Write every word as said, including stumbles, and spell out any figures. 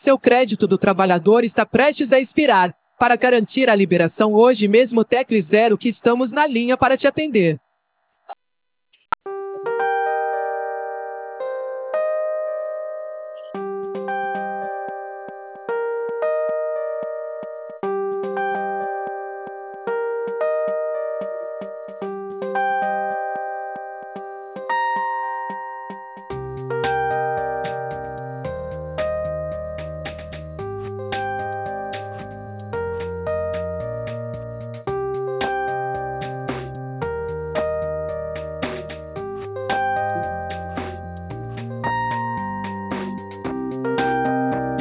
Seu crédito do trabalhador está prestes a expirar. Para garantir a liberação hoje mesmo, tecle zero que estamos na linha para te atender.